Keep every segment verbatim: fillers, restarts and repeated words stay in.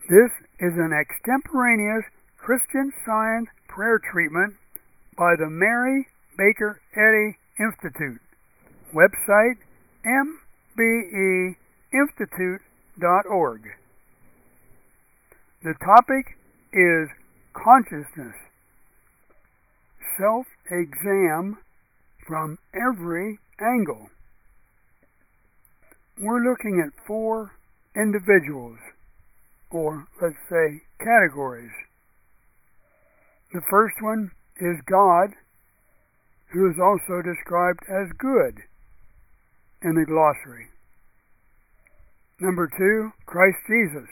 This is an extemporaneous Christian Science prayer treatment by the Mary Baker Eddy Institute. Website m b e institute dot org. The topic is consciousness, self-exam from every angle. We're looking at four individuals, or let's say categories. The first one is God, who is also described as good in the glossary. Number two, Christ Jesus.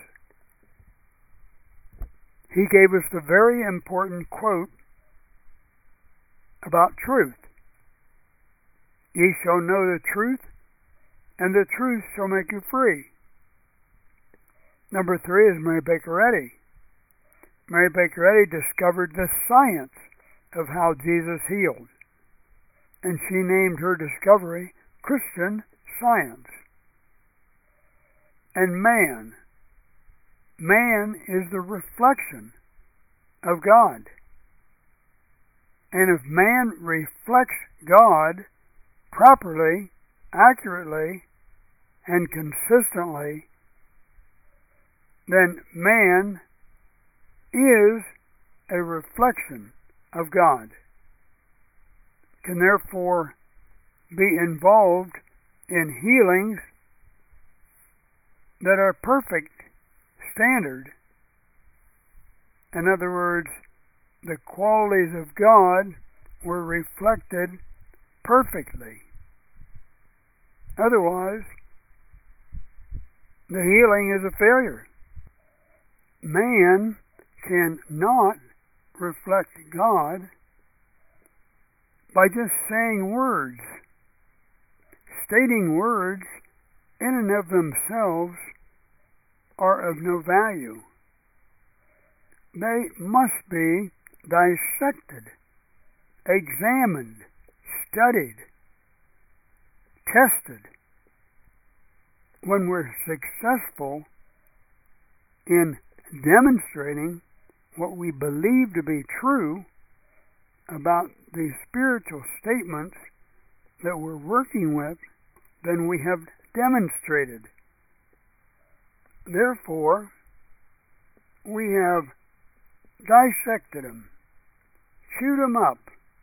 He gave us the very important quote about truth. Ye shall know the truth, and the truth shall make you free. Number three is Mary Baker Eddy. Mary Baker Eddy discovered the science of how Jesus healed, and she named her discovery Christian Science. And man. Man is the reflection of God. And if man reflects God properly, accurately, and consistently, then man is a reflection of God, can therefore be involved in healings that are perfect standard. In other words, the qualities of God were reflected perfectly. Otherwise, the healing is a failure. Man cannot reflect God by just saying words. Stating words in and of themselves are of no value. They must be dissected, examined, studied, tested. When we're successful in demonstrating what we believe to be true about the spiritual statements that we're working with, then we have demonstrated. Therefore, we have dissected them, chewed them up,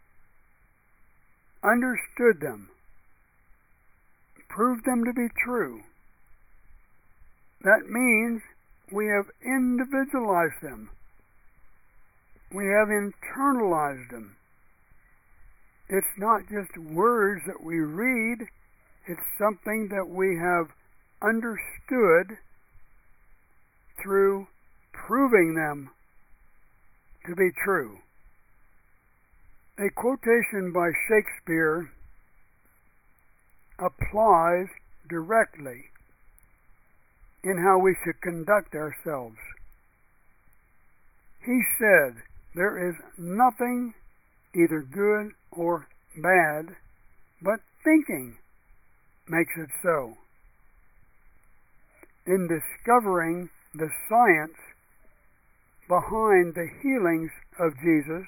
understood them, proved them to be true. That means we have individualized them. We have internalized them. It's not just words that we read, it's something that we have understood through proving them to be true. A quotation by Shakespeare applies directly in how we should conduct ourselves. He said, "There is nothing either good or bad, but thinking makes it so." In discovering the science behind the healings of Jesus,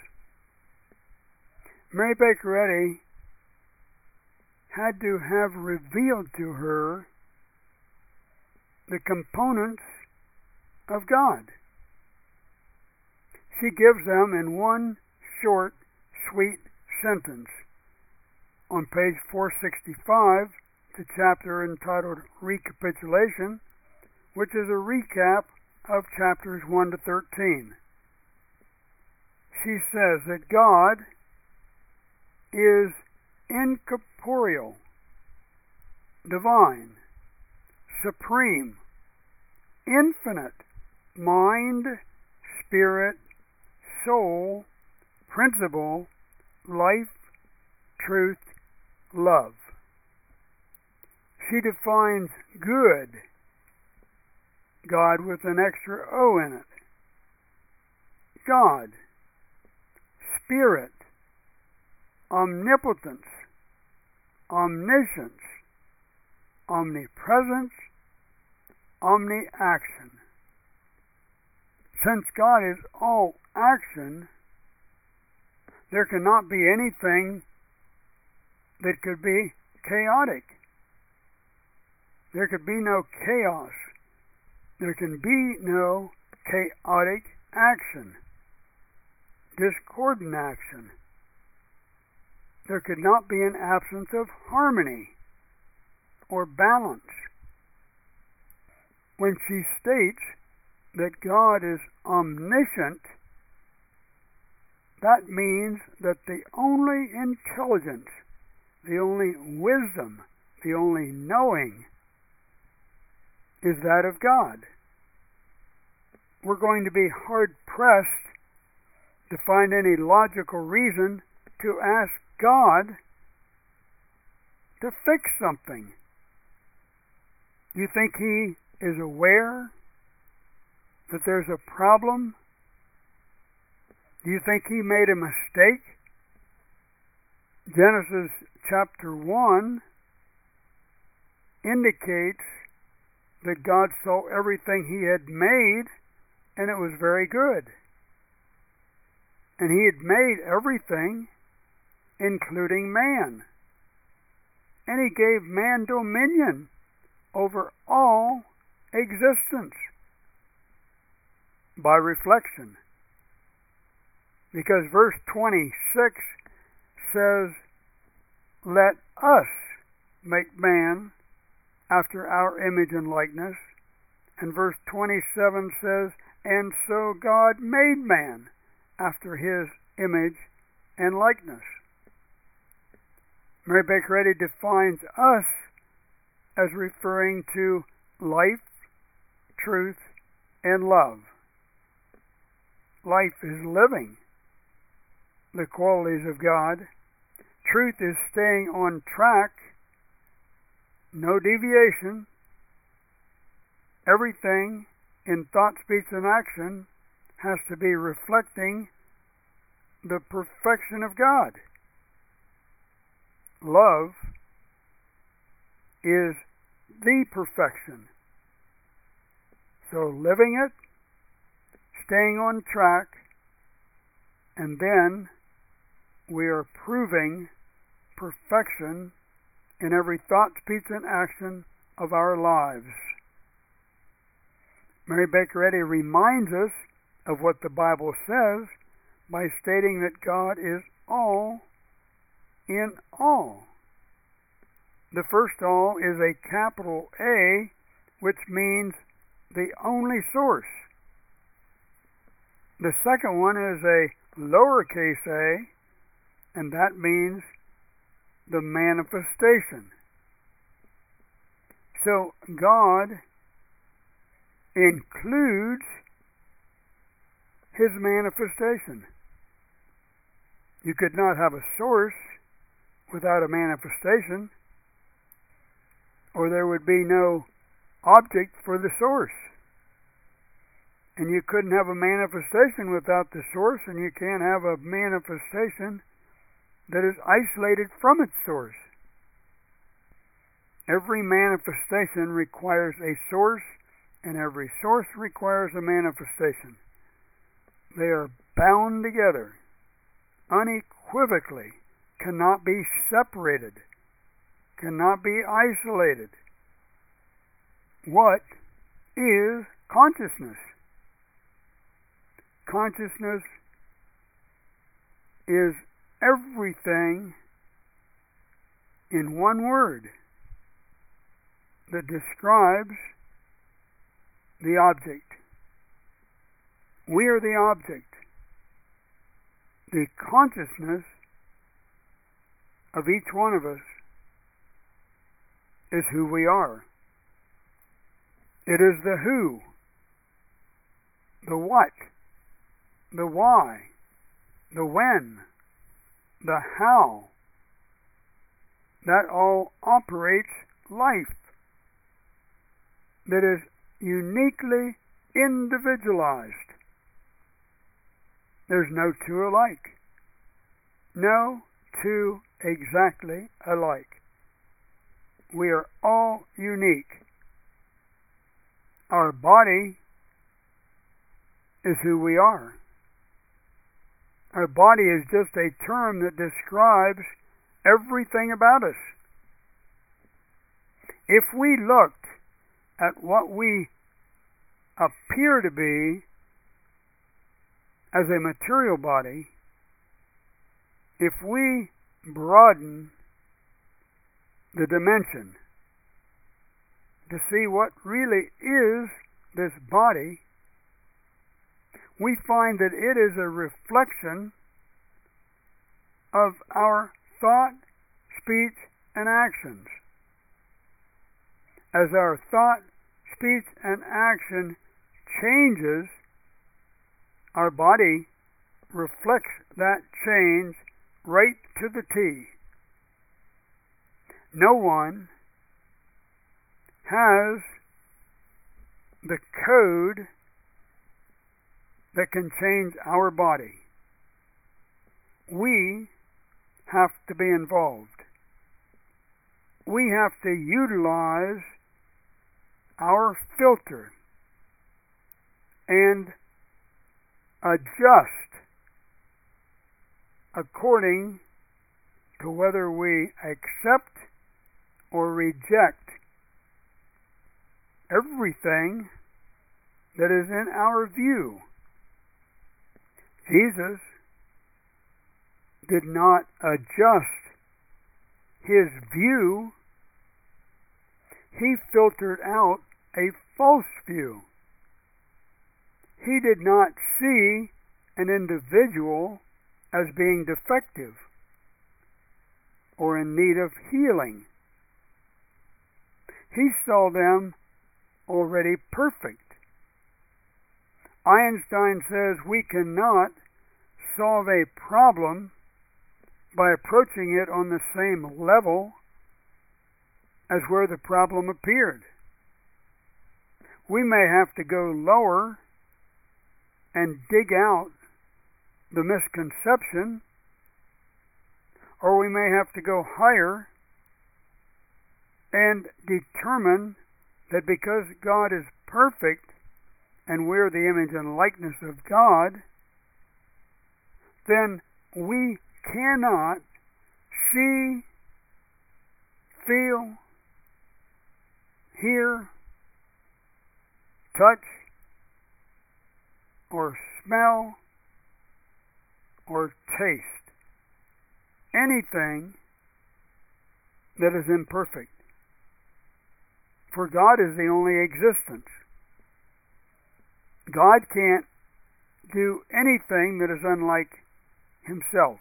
Mary Baker Eddy had to have revealed to her the components of God. She gives them in one short, sweet sentence on page four sixty-five, the chapter entitled Recapitulation, which is a recap of chapters one to thirteen. She says that God is incorporeal, divine, supreme, infinite, mind, spirit, soul, principle, life, truth, love. She defines good, God with an extra O in it. God, spirit, omnipotence, omniscience, omnipresence, omni-action. Since God is all action, there cannot be anything that could be chaotic. There could be no chaos. There can be no chaotic action, discordant action. There could not be an absence of harmony or balance. When she states that God is omniscient, that means that the only intelligence, the only wisdom, the only knowing is that of God. We're going to be hard-pressed to find any logical reason to ask God to fix something. Do you think He is aware that there's a problem? Do you think He made a mistake? Genesis chapter one indicates that God saw everything He had made, and it was very good. And He had made everything, including man. And He gave man dominion over all existence by reflection. Because verse twenty-six says, "Let us make man after our image and likeness." And verse twenty-seven says, "And so God made man after His image and likeness." Mary Baker Eddy defines us as referring to life, truth, and love. Life is living the qualities of God. Truth is staying on track, no deviation. Everything in thought, speech, and action has to be reflecting the perfection of God. Love is the perfection. So living it, staying on track, and then we are proving perfection in every thought, speech, and action of our lives. Mary Baker Eddy reminds us of what the Bible says by stating that God is all in all. The first all is a capital A, which means the only source. The second one is a lowercase a, and that means the manifestation. So God includes His manifestation. You could not have a source without a manifestation, or there would be no object for the source. And you couldn't have a manifestation without the source, and you can't have a manifestation that is isolated from its source. Every manifestation requires a source, and every source requires a manifestation. They are bound together, unequivocally, cannot be separated, cannot be isolated. What is consciousness? Consciousness is everything in one word that describes the object. We are the object. The consciousness of each one of us is who we are. It is the who, the what, the why, the when, the how, that all operates life, that is uniquely individualized. There's no two alike. No two exactly alike. We are all unique. Our body is who we are. Our body is just a term that describes everything about us. If we looked at what we appear to be as a material body, if we broaden the dimension to see what really is this body, we find that it is a reflection of our thought, speech, and actions. As our thought, speech, and action changes, our body reflects that change right to the T. No one has the code that can change our body. We have to be involved. We have to utilize our filter and adjust according to whether we accept or reject everything that is in our view. Jesus did not adjust his view. He filtered out a false view. He did not see an individual as being defective or in need of healing. He saw them already perfect. Einstein says we cannot solve a problem by approaching it on the same level as where the problem appeared. We may have to go lower and dig out the misconception, or we may have to go higher and determine that because God is perfect and we're the image and likeness of God, then we cannot see, feel, hear, touch, or smell, or taste anything that is imperfect. For God is the only existence. God can't do anything that is unlike himself.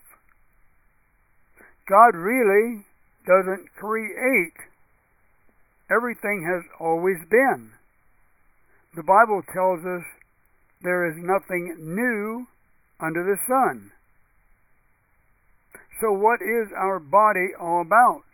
God really doesn't create. Everything has always been. The Bible tells us there is nothing new under the sun. So what is our body all about?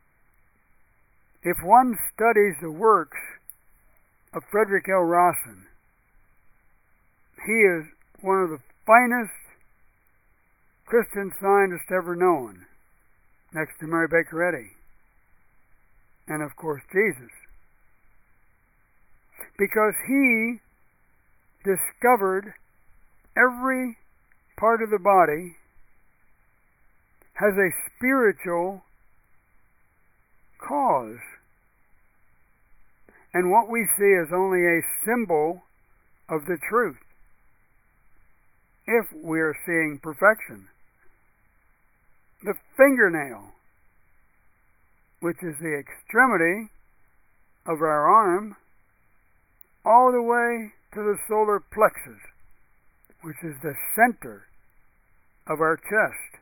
If one studies the works of Frederick L. Rawson, he is one of the finest Christian scientists ever known, next to Mary Baker Eddy, and of course Jesus. Because he discovered every part of the body has a spiritual cause. And what we see is only a symbol of the truth, if we are seeing perfection. The fingernail, which is the extremity of our arm, all the way to the solar plexus, which is the center of our chest,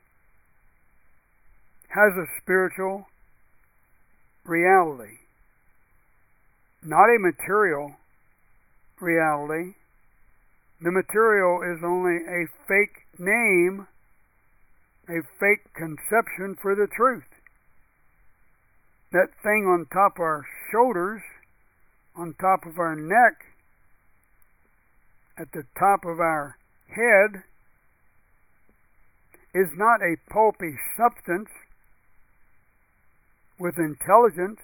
has a spiritual reality, not a material reality. The material is only a fake name, a fake conception for the truth. That thing on top of our shoulders, on top of our neck, at the top of our head, is not a pulpy substance with intelligence.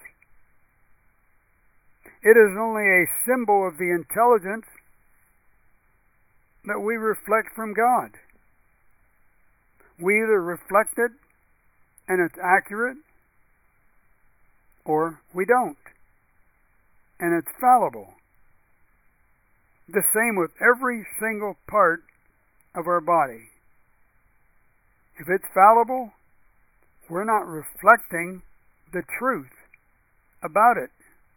It is only a symbol of the intelligence that we reflect from God. We either reflect it and it's accurate, or we don't, and it's fallible. The same with every single part of our body. If it's fallible, we're not reflecting the truth about it.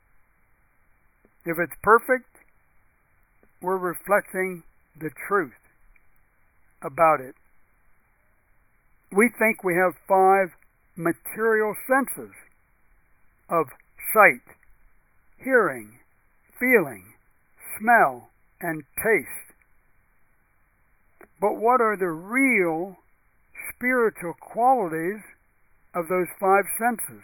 If it's perfect, we're reflecting the truth about it. We think we have five material senses of sight, hearing, feeling, smell, and taste. But what are the real spiritual qualities of those five senses?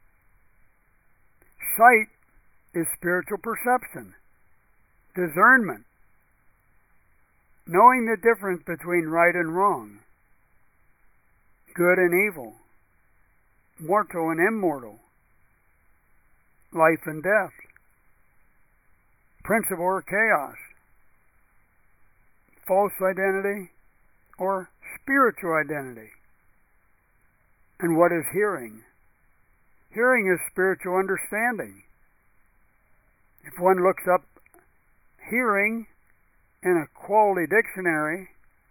Sight is spiritual perception, discernment, knowing the difference between right and wrong, good and evil, mortal and immortal, life and death, principle or chaos, false identity or spiritual identity. And what is hearing? Hearing is spiritual understanding. If one looks up hearing in a quality dictionary,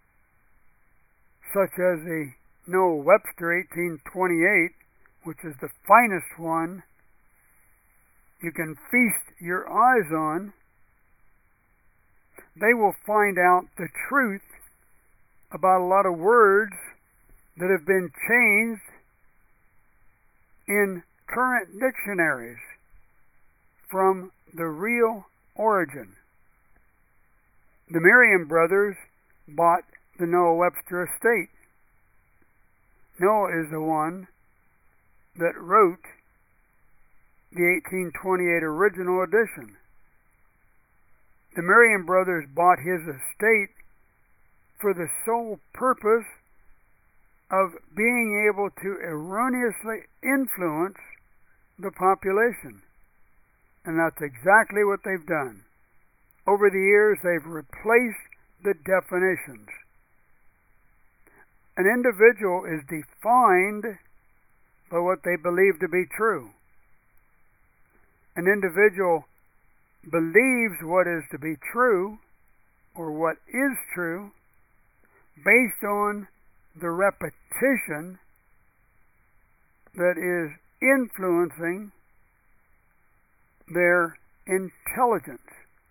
such as the Noah Webster eighteen twenty-eight, which is the finest one you can feast your eyes on, they will find out the truth about a lot of words that have been changed in current dictionaries from the real origin. The Merriam brothers bought the Noah Webster estate. Noah is the one that wrote the eighteen twenty-eight original edition. The Merriam brothers bought his estate for the sole purpose of being able to erroneously influence the population. And that's exactly what they've done. Over the years, they've replaced the definitions. An individual is defined by what they believe to be true. An individual believes what is to be true, or what is true, based on the repetition that is influencing their intelligence.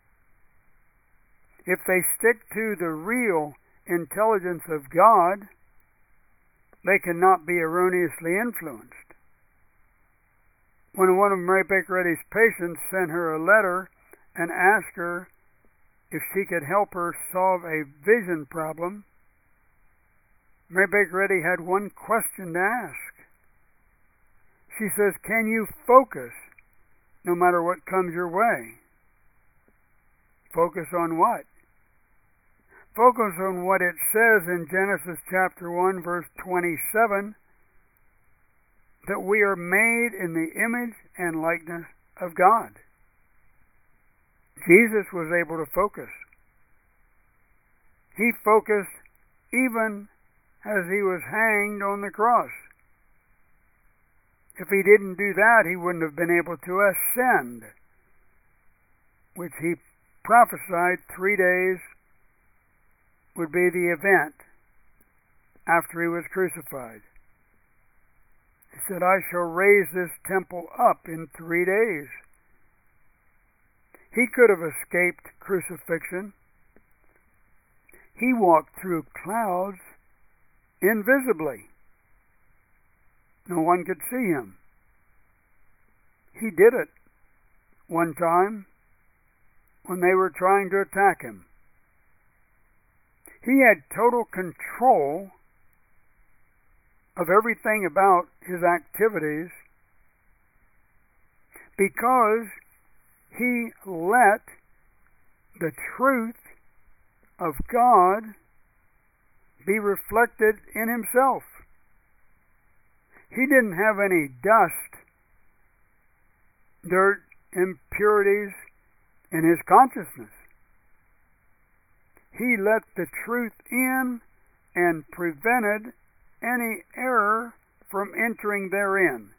If they stick to the real intelligence of God, they cannot be erroneously influenced. When one of Mary Baker Eddy's patients sent her a letter and asked her if she could help her solve a vision problem, Mary Baker Eddy had one question to ask. She says, can you focus no matter what comes your way? Focus on what? Focus on what it says in Genesis chapter one, verse twenty-seven, that we are made in the image and likeness of God. Jesus was able to focus. He focused even as he was hanged on the cross. If he didn't do that, he wouldn't have been able to ascend, which he prophesied three days would be the event after he was crucified. He said, I shall raise this temple up in three days. He could have escaped crucifixion. He walked through clouds invisibly. No one could see him. He did it one time when they were trying to attack him. He had total control of everything about his activities because he let the truth of God be reflected in himself. He didn't have any dust, dirt, impurities in his consciousness. He let the truth in and prevented any error from entering therein.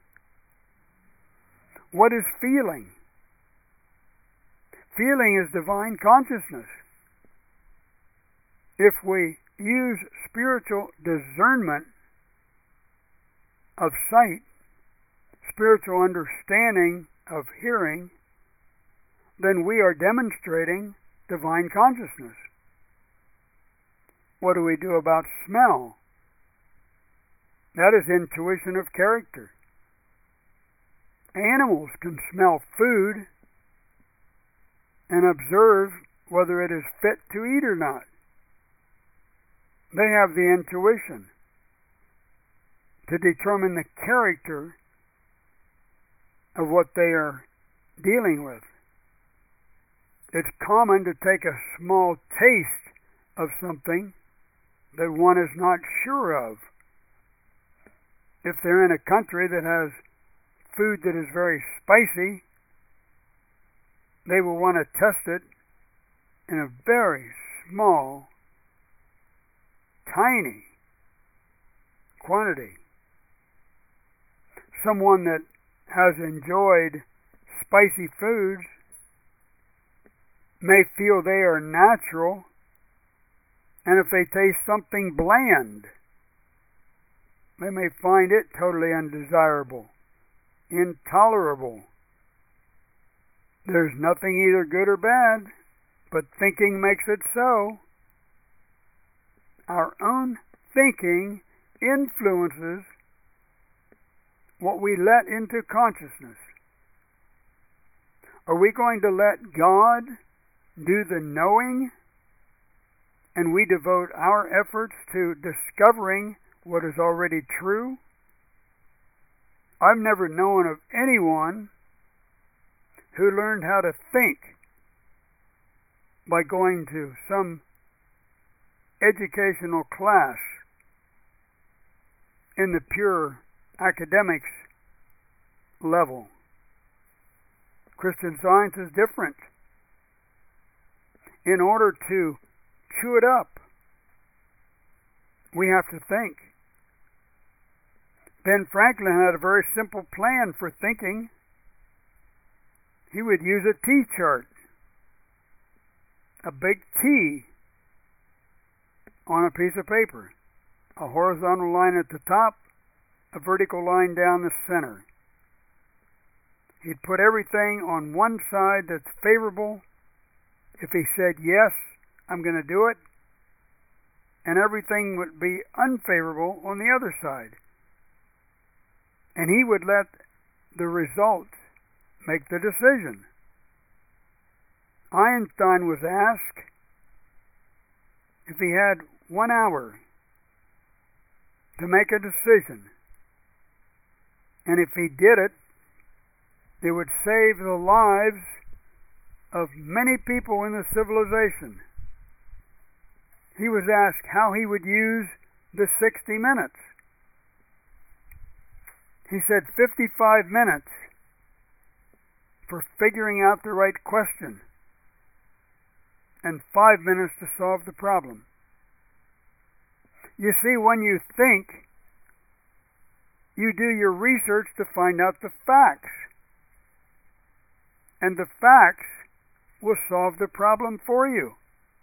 What is feeling? Feeling is divine consciousness. If we use spiritual discernment of sight, spiritual understanding of hearing, then we are demonstrating divine consciousness. What do we do about smell? That is intuition of character. Animals can smell food and observe whether it is fit to eat or not. They have the intuition to determine the character of what they are dealing with. It's common to take a small taste of something that one is not sure of. If they're in a country that has food that is very spicy, they will want to test it in a very small, tiny quantity. Someone that has enjoyed spicy foods may feel they are natural, and if they taste something bland, they may find it totally undesirable, intolerable. There's nothing either good or bad, but thinking makes it so. Our own thinking influences what we let into consciousness. Are we going to let God do the knowing, and we devote our efforts to discovering what is already true? I've never known of anyone who learned how to think by going to some educational class in the pure academics level. Christian Science is different. In order to chew it up, we have to think. Ben Franklin had a very simple plan for thinking. He would use a T chart, a big T on a piece of paper, a horizontal line at the top, a vertical line down the center. He'd put everything on one side that's favorable. If he said, yes, I'm going to do it, and everything would be unfavorable on the other side. And he would let the results make the decision. Einstein was asked if he had one hour to make a decision, and if he did it, it would save the lives of many people in the civilization. He was asked how he would use the sixty minutes. He said fifty-five minutes for figuring out the right question and five minutes to solve the problem. You see, when you think, you do your research to find out the facts. And the facts will solve the problem for you.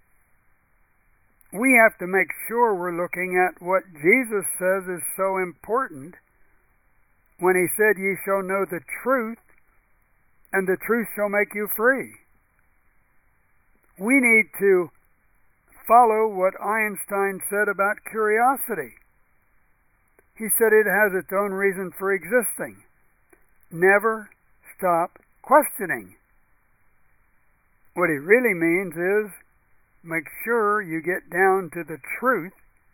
We have to make sure we're looking at what Jesus says is so important when he said, ye shall know the truth, and the truth shall make you free. We need to follow what Einstein said about curiosity. He said it has its own reason for existing. Never stop questioning. What he really means is make sure you get down to the truth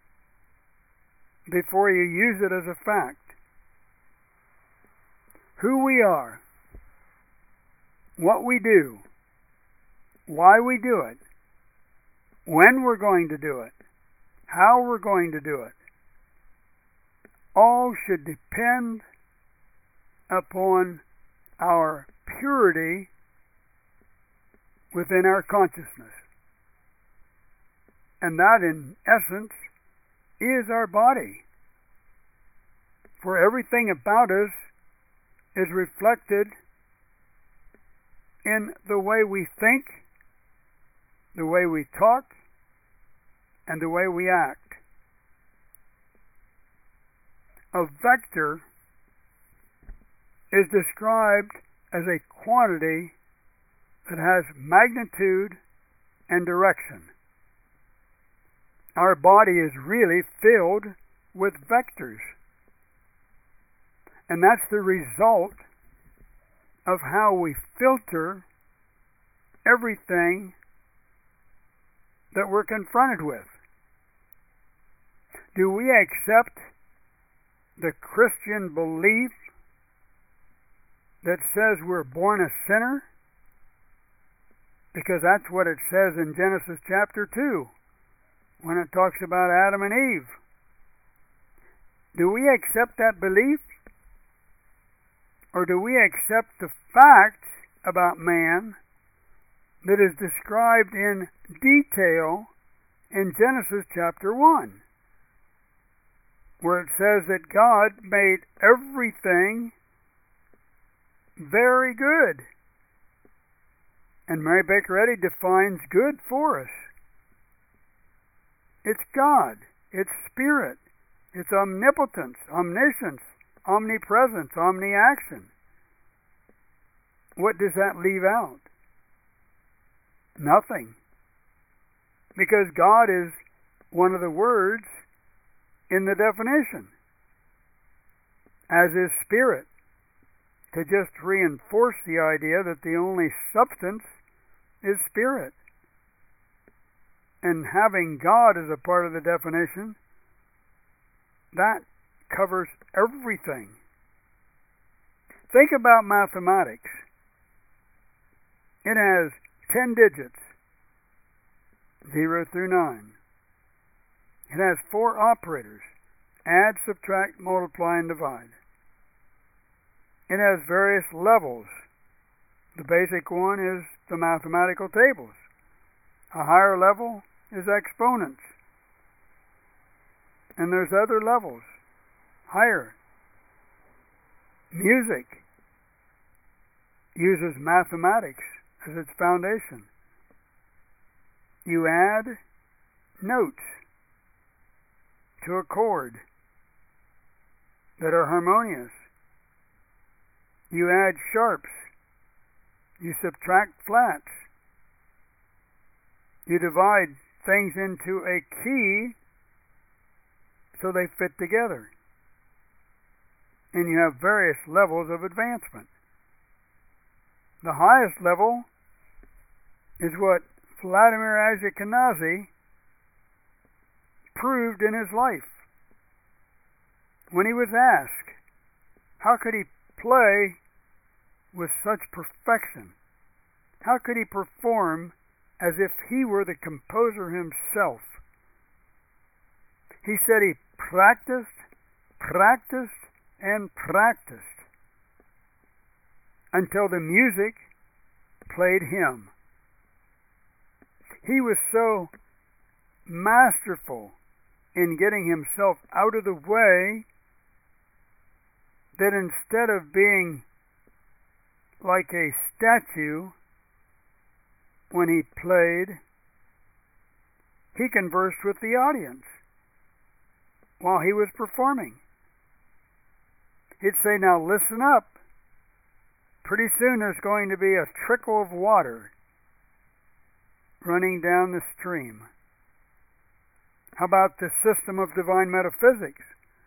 before you use it as a fact. Who we are, what we do, why we do it, when we're going to do it, how we're going to do it, all should depend upon our purity within our consciousness. And that, in essence, is our body. For everything about us is reflected in the way we think, the way we talk, and the way we act. A vector is described as a quantity that has magnitude and direction. Our body is really filled with vectors. And that's the result of how we filter everything that we're confronted with. Do we accept the Christian belief that says we're born a sinner? Because that's what it says in Genesis chapter two when it talks about Adam and Eve. Do we accept that belief? Or do we accept the facts about man that is described in detail in Genesis chapter one, where it says that God made everything very good? And Mary Baker Eddy defines good for us. It's God, it's Spirit, it's omnipotence, omniscience, omnipresence, omniaction. What does that leave out? Nothing. Because God is one of the words in the definition, as is Spirit, to just reinforce the idea that the only substance is Spirit. And having God as a part of the definition, that covers everything. Think about mathematics. It has ten digits, zero through nine. It has four operators, add, subtract, multiply, and divide. It has various levels. The basic one is the mathematical tables. A higher level is exponents. And there's other levels, higher. Music uses mathematics as its foundation. You add notes to a chord that are harmonious. You add sharps. You subtract flats. You divide things into a key so they fit together. And you have various levels of advancement. The highest level is what Vladimir Ashkenazi proved in his life. When he was asked, how could he play with such perfection? How could he perform as if he were the composer himself? He said he practiced, practiced, and practiced until the music played him. He was so masterful in getting himself out of the way that instead of being like a statue when he played, he conversed with the audience while he was performing. He'd say, now listen up. Pretty soon there's going to be a trickle of water running down the stream. How about the system of divine metaphysics?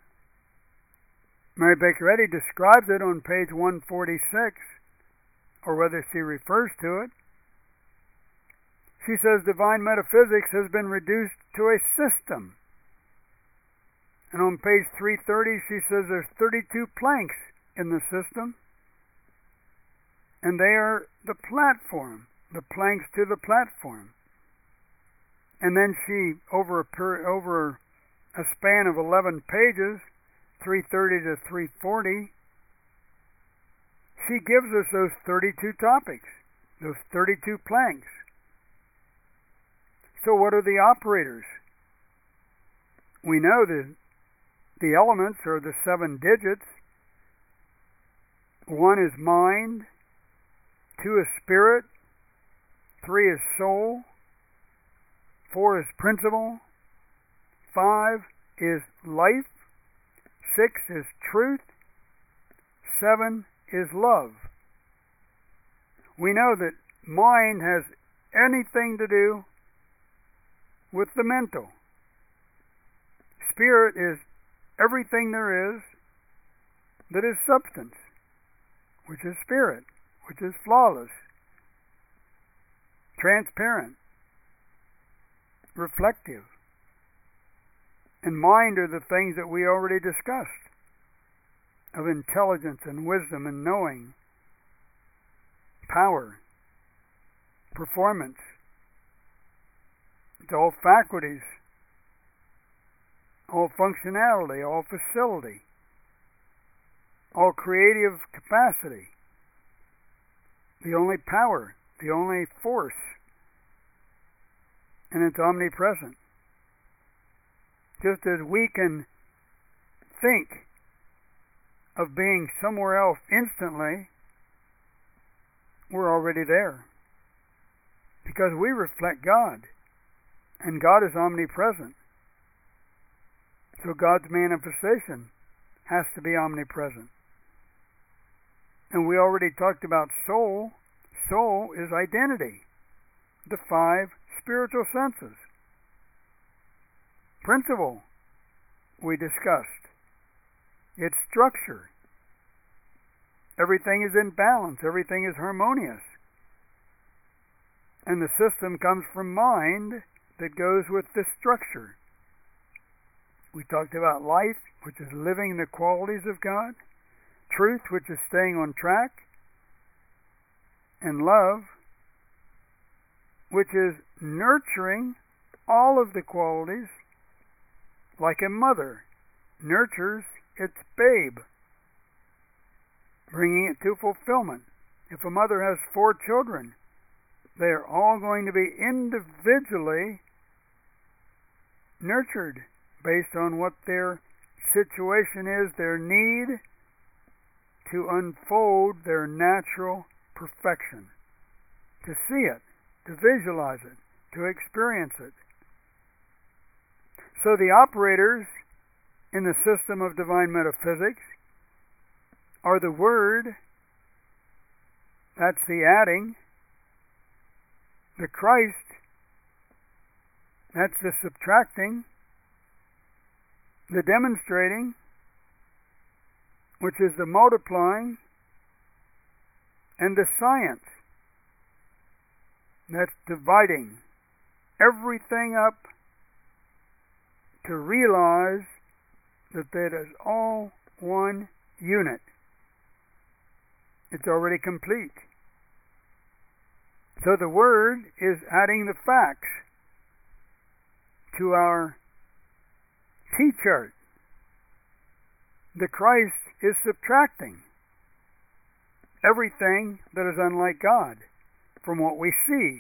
Mary Baker Eddy describes it on page one forty-six, or whether she refers to it. She says divine metaphysics has been reduced to a system. And on page three thirty, she says there's thirty-two planks in the system, and they are the platform, the planks to the platform. And then she, over a, per, over a span of eleven pages, three thirty to three forty, she gives us those thirty-two topics, those thirty-two planks. So what are the operators? We know that the elements are the seven digits. One is mind, two is spirit, three is soul, four is principle, five is life, six is truth, seven is love. We know that mind has anything to do with the mental. Spirit is everything there is that is substance, which is spirit, which is flawless, transparent, reflective. And mind are the things that we already discussed, of intelligence and wisdom and knowing, power, performance. It's all faculties, all functionality, all facility, all creative capacity, the only power, the only force, and it's omnipresent. Just as we can think of being somewhere else instantly, we're already there. Because we reflect God, and God is omnipresent. So God's manifestation has to be omnipresent. And we already talked about soul. Soul is identity, the five spiritual senses. Principle, we discussed. It's structure. Everything is in balance. Everything is harmonious. And the system comes from mind that goes with this structure. We talked about life, which is living the qualities of God. Truth, which is staying on track. And love, which is nurturing all of the qualities, like a mother nurtures its babe, bringing it to fulfillment. If a mother has four children, they are all going to be individually nurtured based on what their situation is, their need to unfold their natural perfection, to see it, to visualize it, to experience it. So the operators in the system of divine metaphysics are the Word, that's the adding, the Christ, that's the subtracting, the demonstrating, which is the multiplying, and the science, that's dividing everything up to realize that it is all one unit. It's already complete. So the Word is adding the facts to our T-chart. The Christ is subtracting everything that is unlike God from what we see.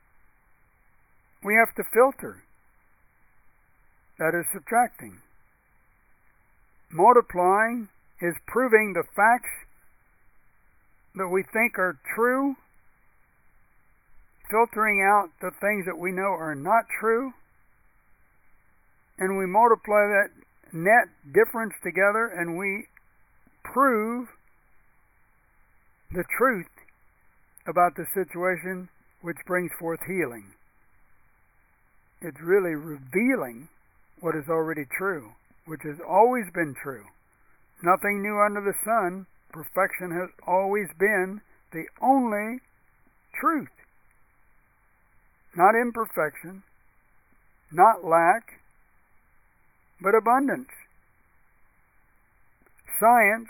We have to filter. That is subtracting. Multiplying is proving the facts that we think are true, filtering out the things that we know are not true, and we multiply that net difference together and we prove the truth about the situation, which brings forth healing. It's really revealing what is already true, which has always been true. Nothing new under the sun. Perfection has always been the only truth. Not imperfection, not lack, but abundance. Science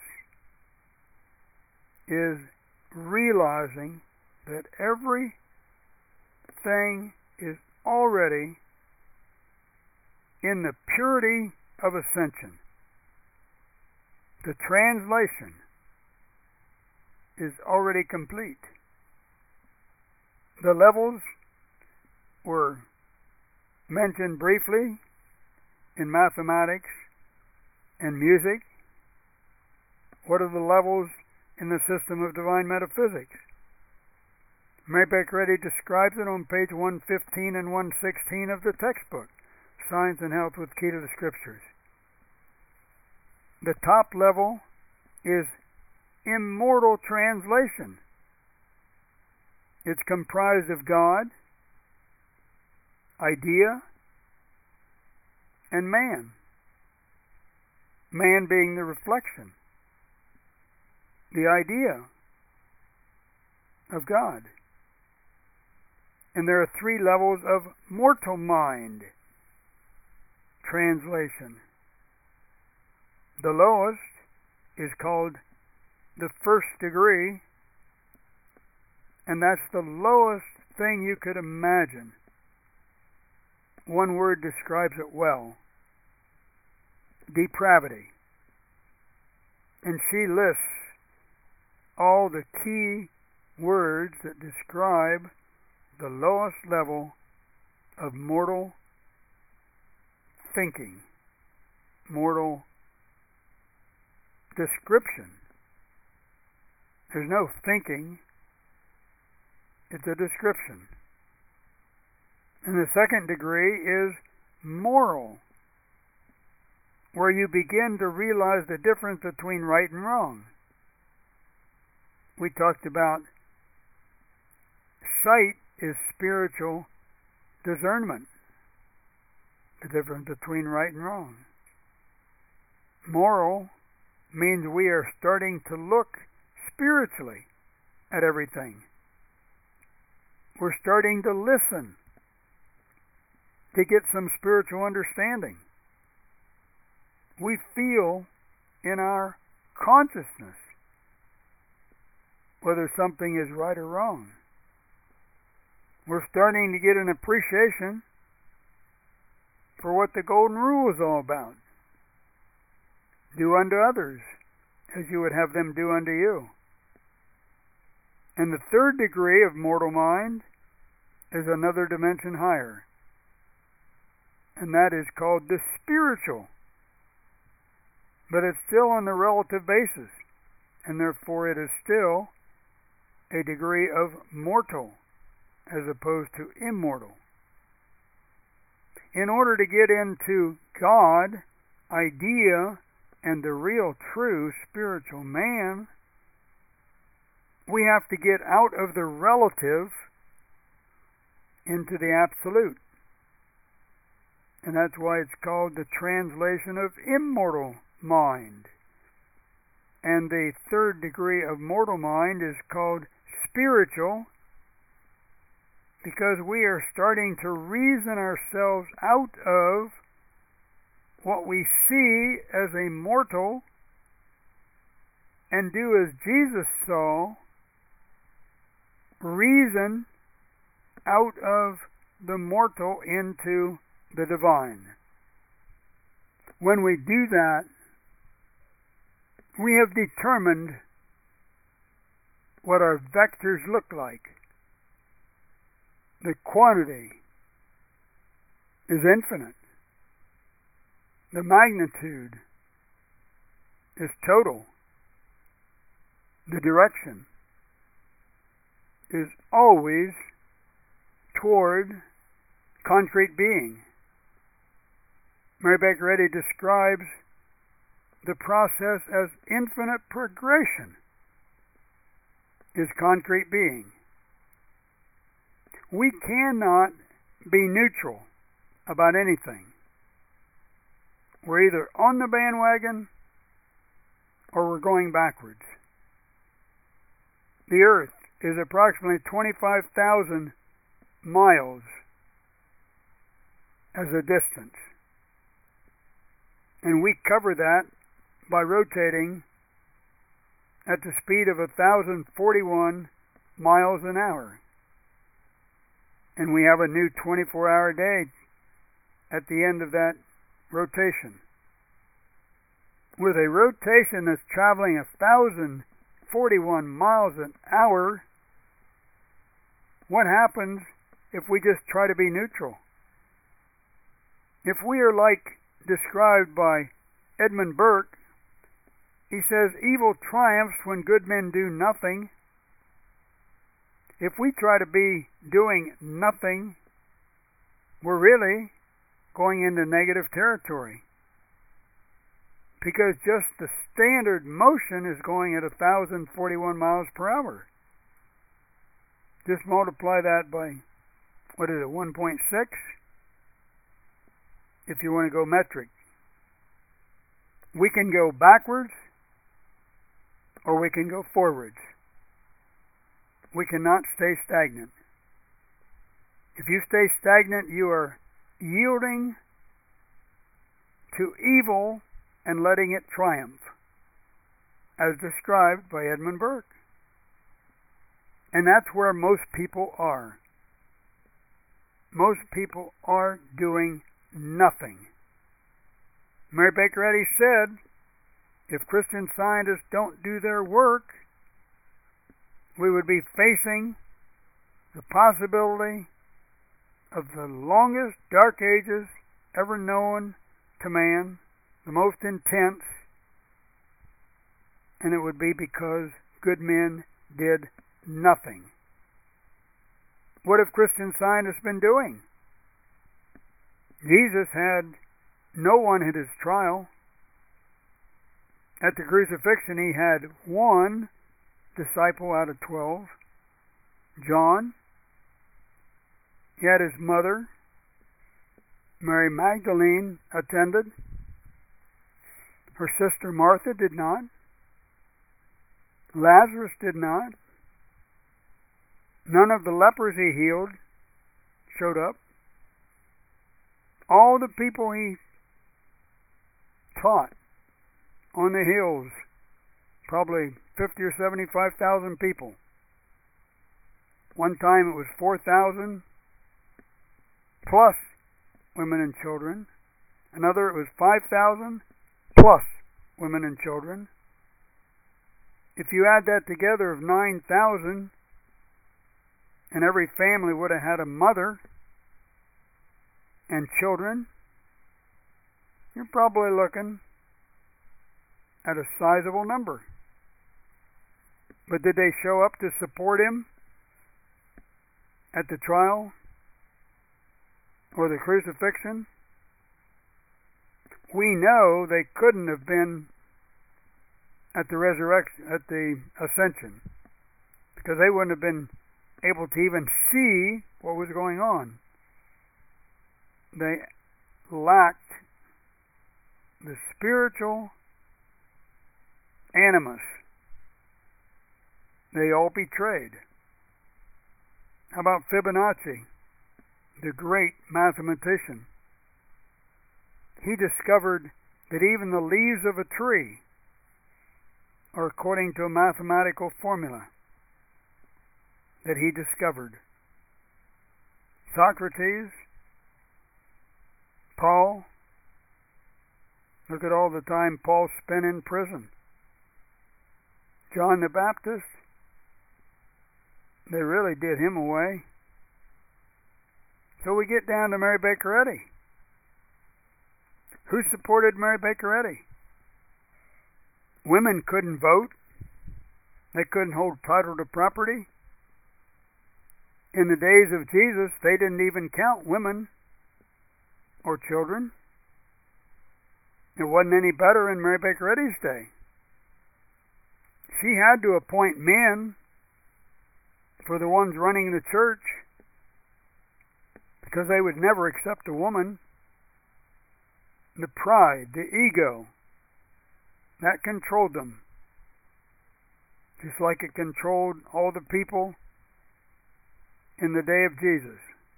is realizing that everything is already in the purity of ascension. The translation is already complete. The levels were mentioned briefly in mathematics and music. What are the levels in the system of divine metaphysics? Mary Baker Eddy describes it on page one fifteen and one sixteen of the textbook, Science and Health with Key to the Scriptures. The top level is immortal translation. It's comprised of God, idea, and man. Man being the reflection, the idea of God. And there are three levels of mortal mind translation. The lowest is called the first degree, and that's the lowest thing you could imagine. One word describes it well: depravity. And she lists all the key words that describe the lowest level of mortal thinking, mortal description. There's no thinking, it's a description. And the second degree is moral, where you begin to realize the difference between right and wrong. We talked about sight is spiritual discernment, the difference between right and wrong. Moral means we are starting to look spiritually at everything. We're starting to listen to get some spiritual understanding. We feel in our consciousness whether something is right or wrong. We're starting to get an appreciation for what the Golden Rule is all about. Do unto others as you would have them do unto you. And the third degree of mortal mind is another dimension higher, and that is called the spiritual. But it's still on the relative basis, and therefore it is still a degree of mortal as opposed to immortal. In order to get into God, idea, and the real true spiritual man, we have to get out of the relative into the absolute. And that's why it's called the translation of immortal mind. And the third degree of mortal mind is called spiritual, because we are starting to reason ourselves out of what we see as a mortal and do as Jesus saw, reason out of the mortal into the divine. When we do that, we have determined what our vectors look like. The quantity is infinite. The magnitude is total. The direction is always toward concrete being. Mary Baker Eddy describes the process as infinite progression is concrete being. We cannot be neutral about anything. We're either on the bandwagon or we're going backwards. The Earth is approximately twenty-five thousand miles as a distance. And we cover that by rotating at the speed of one thousand forty-one miles an hour. And we have a new twenty-four hour day at the end of that rotation. With a rotation that's traveling one thousand forty-one miles an hour, what happens if we just try to be neutral? If we are like described by Edmund Burke, he says, evil triumphs when good men do nothing. If we try to be doing nothing, we're really going into negative territory. Because just the standard motion is going at one thousand forty-one miles per hour. Just multiply that by, what is it, one point six? If you want to go metric. We can go backwards or we can go forwards. We cannot stay stagnant. If you stay stagnant, you are yielding to evil and letting it triumph, as described by Edmund Burke. And that's where most people are. Most people are doing nothing. Mary Baker Eddy said, if Christian Scientists don't do their work, we would be facing the possibility of the longest dark ages ever known to man, the most intense, and it would be because good men did nothing. What have Christian Scientists been doing? Jesus had no one at his trial. At the crucifixion, he had one disciple out of twelve, John. He had his mother, Mary Magdalene, attended. Her sister Martha did not. Lazarus did not. None of the lepers he healed showed up. All the people he taught on the hills, probably fifty or seventy-five thousand people. One time it was four thousand plus women and children. Another it was five thousand plus women and children. If you add that together of nine thousand, and every family would have had a mother and children, you're probably looking at a sizable number. But did they show up to support him at the trial or the crucifixion? We know they couldn't have been at the resurrection, at the ascension, because they wouldn't have been able to even see what was going on. They lacked the spiritual animus. They all betrayed. How about Fibonacci, the great mathematician? He discovered that even the leaves of a tree are according to a mathematical formula that he discovered. Socrates, Paul, look at all the time Paul spent in prison. John the Baptist, they really did him away. So we get down to Mary Baker Eddy. Who supported Mary Baker Eddy? Women couldn't vote. They couldn't hold title to property. In the days of Jesus, they didn't even count women or children. It wasn't any better in Mary Baker Eddy's day. She had to appoint men for the ones running the church because they would never accept a woman. The pride, the ego, that controlled them. Just like it controlled all the people in the day of Jesus.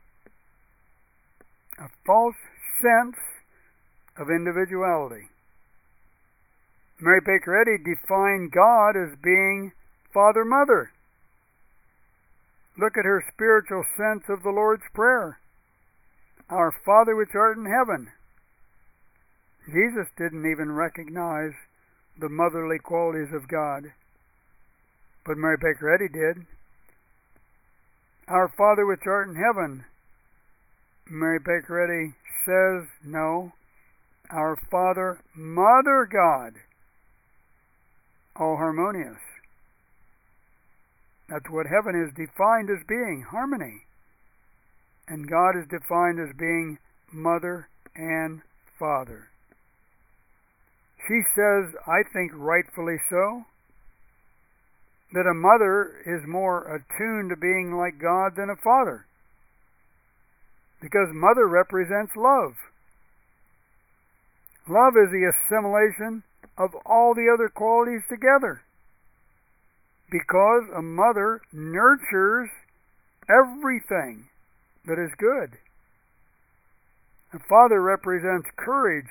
A false sense of individuality. Mary Baker Eddy defined God as being Father, Mother. Look at her spiritual sense of the Lord's Prayer. Our Father which art in heaven. Jesus didn't even recognize the motherly qualities of God, but Mary Baker Eddy did. Our Father which art in heaven. Mary Baker Eddy says, no, our Father, Mother God, all harmonious. That's what heaven is defined as being, harmony. And God is defined as being Mother and Father. She says, I think rightfully so, that a mother is more attuned to being like God than a father, because mother represents love. Love is the assimilation of all the other qualities together, because a mother nurtures everything that is good. A father represents courage,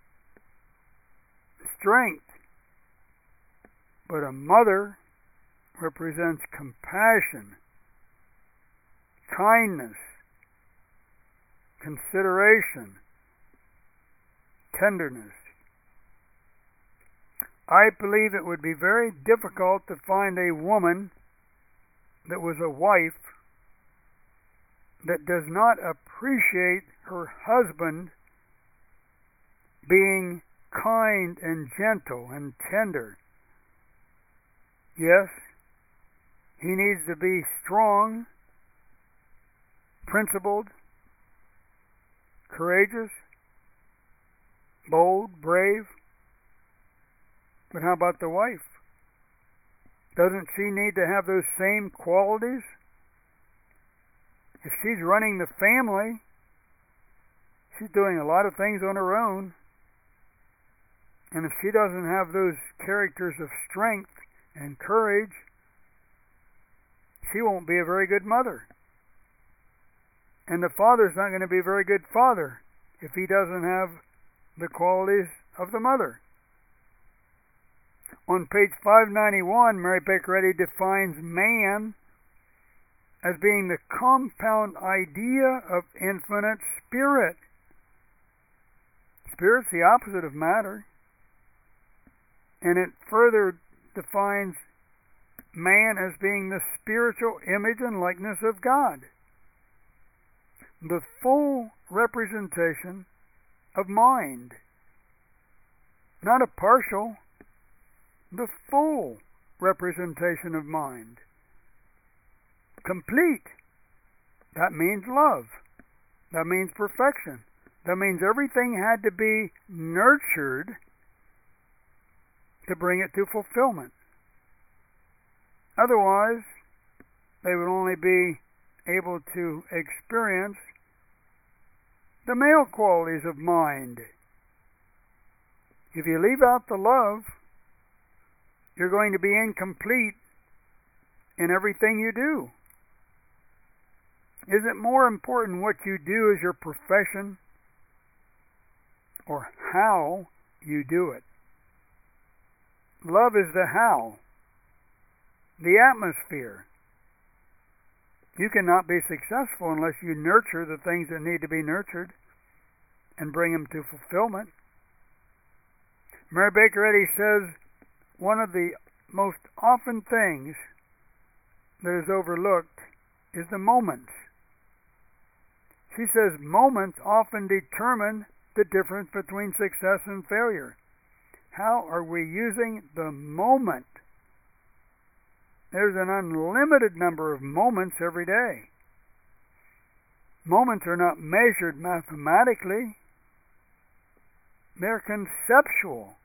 strength, but a mother represents compassion, kindness, consideration, tenderness. I believe it would be very difficult to find a woman that was a wife that does not appreciate her husband being kind and gentle and tender. Yes, he needs to be strong, principled, courageous, bold, brave. But how about the wife? Doesn't she need to have those same qualities? If she's running the family, she's doing a lot of things on her own. And if she doesn't have those characters of strength and courage, she won't be a very good mother. And the father's not going to be a very good father if he doesn't have the qualities of the mother. On page five ninety-one, Mary Baker Eddy defines man as being the compound idea of infinite spirit. Spirit's the opposite of matter. And it further defines man as being the spiritual image and likeness of God. The full representation of mind. Not a partial, the full representation of mind. Complete. That means love. That means perfection. That means everything had to be nurtured to bring it to fulfillment. Otherwise, they would only be able to experience the male qualities of mind. If you leave out the love, you're going to be incomplete in everything you do. Is it more important what you do as your profession or how you do it? Love is the how, the atmosphere. You cannot be successful unless you nurture the things that need to be nurtured and bring them to fulfillment. Mary Baker Eddy says one of the most often things that is overlooked is the moments. She says moments often determine the difference between success and failure. How are we using the moment? There's an unlimited number of moments every day. Moments are not measured mathematically. They're conceptual.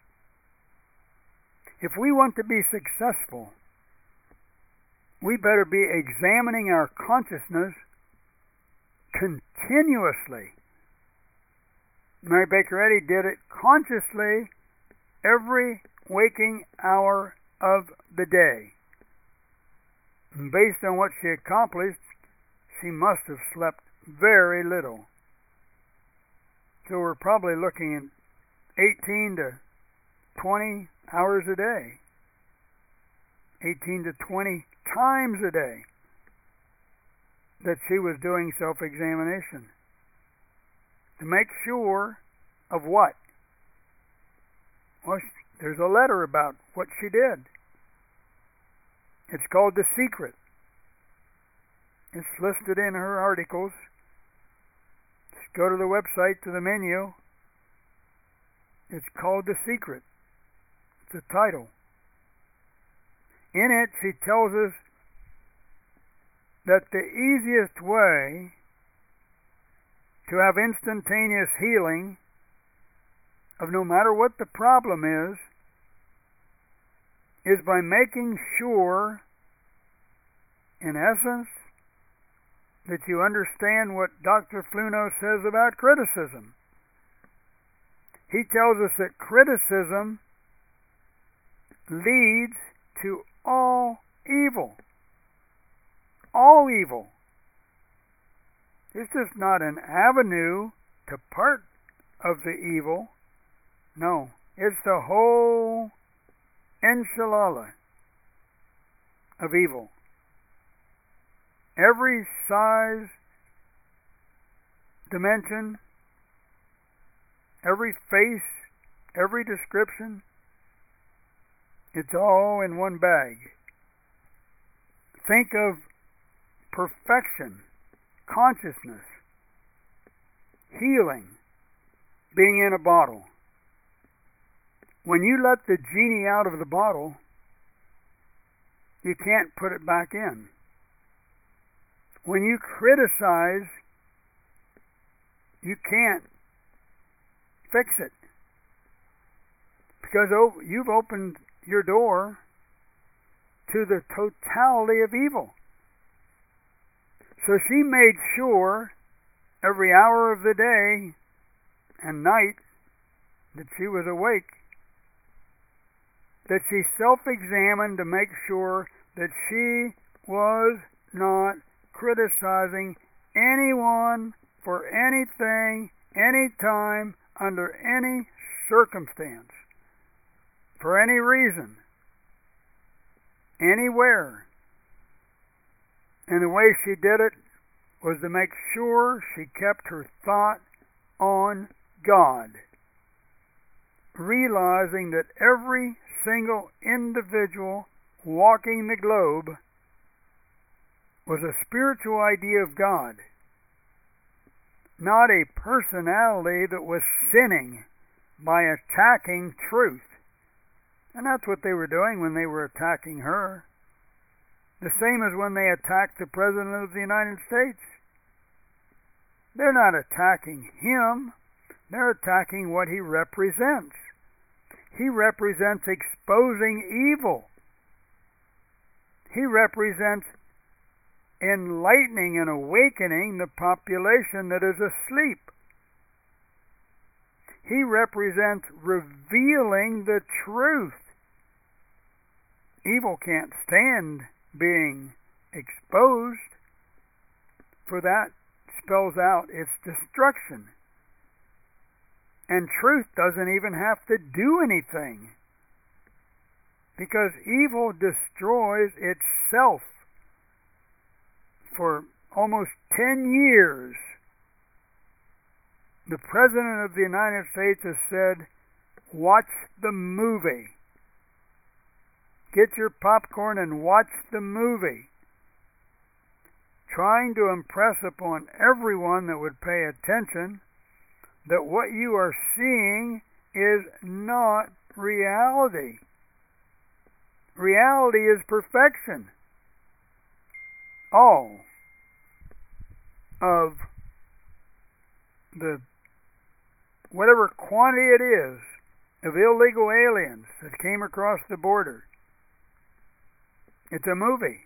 If we want to be successful, we better be examining our consciousness continuously. Mary Baker Eddy did it consciously every waking hour of the day. And based on what she accomplished, she must have slept very little. So we're probably looking at eighteen to twenty hours a day. eighteen to twenty times a day that she was doing self-examination. To make sure of what? Well, there's a letter about what she did. It's called The Secret. It's listed in her articles. go to the website, to the menu. It's called The Secret. It's a title. In it, she tells us that the easiest way to have instantaneous healing of no matter what the problem is, is by making sure, in essence, that you understand what Doctor Fluno says about criticism. He tells us that criticism leads to all evil. All evil. It's just not an avenue to part of the evil. No, it's the whole enchilada of evil. Every size, dimension, every face, every description, it's all in one bag. Think of perfection, consciousness, healing being in a bottle. When you let the genie out of the bottle, you can't put it back in. When you criticize, you can't fix it. Because you've opened your door to the totality of evil. So she made sure every hour of the day and night that she was awake, that she self-examined to make sure that she was not criticizing anyone for anything, anytime, under any circumstance, for any reason, anywhere. And the way she did it was to make sure she kept her thought on God, realizing that every single individual walking the globe was a spiritual idea of God, not a personality that was sinning by attacking truth. And that's what they were doing when they were attacking her. The same as when they attacked the President of the United States. They're not attacking him. They're attacking what he represents. He represents exposing evil. He represents enlightening and awakening the population that is asleep. He represents revealing the truth. Evil can't stand being exposed, for that spells out its destruction. And truth doesn't even have to do anything, because evil destroys itself. For almost ten years, the President of the United States has said, watch the movie. Get your popcorn and watch the movie. Trying to impress upon everyone that would pay attention that what you are seeing is not reality. Reality is perfection. All of the whatever quantity it is of illegal aliens that came across the border, it's a movie.